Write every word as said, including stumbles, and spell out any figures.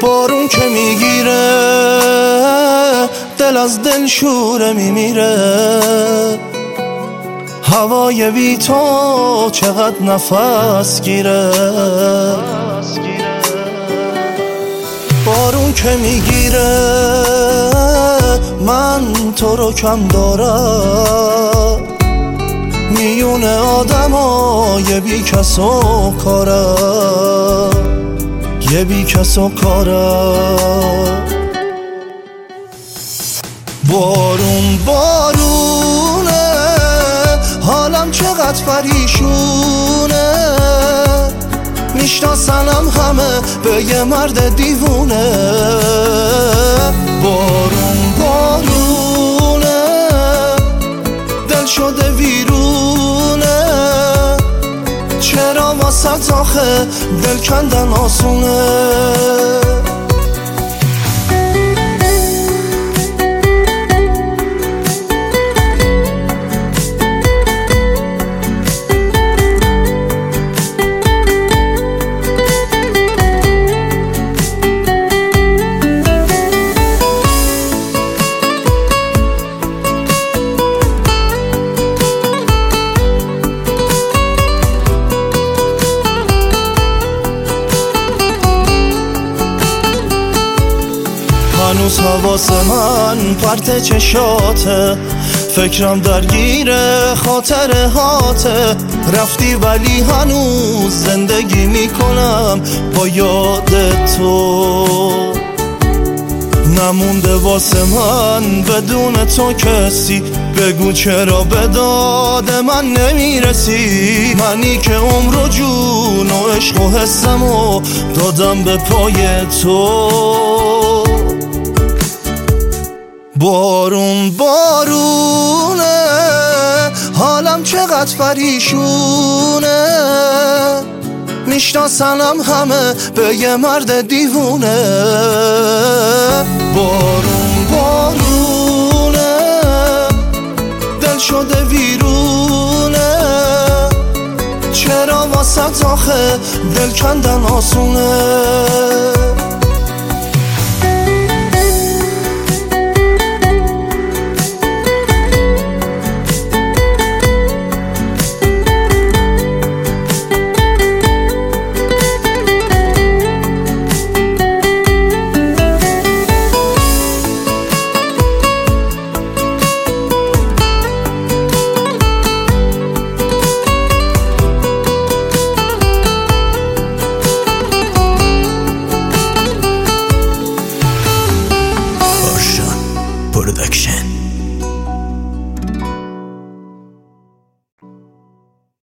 بارون که میگیره دل از دل شوره میمیره، هوای بی تو چقدر نفس گیره. بارون که میگیره من تو رو کم دارم، میون آدم های بی کس و کارم، یه بی کس و کارم. بارون بارونه حالم چقدر پریشونه، میشناسنم همه به یه مرد دیوونه. بارون بارونه دل شده ویرونه، چرا واسه آخه دل کندن آسونه. هنوز حواس من پرت چشاته، فکرم درگیر خاطر هاته. رفتی ولی هنوز زندگی میکنم با یاد تو، نمونده واسه من بدون تو کسی. بگو چرا به داد من نمیرسی، منی که عمر و جون و عشق و حسمو دادم به پای تو. بارون بارونه حالم چقدر پریشونه، میشناسنم همه به یه مرد دیوونه. بارون بارونه دل شده ویرونه، چرا واسه آخه دل کندن آسونه. Production.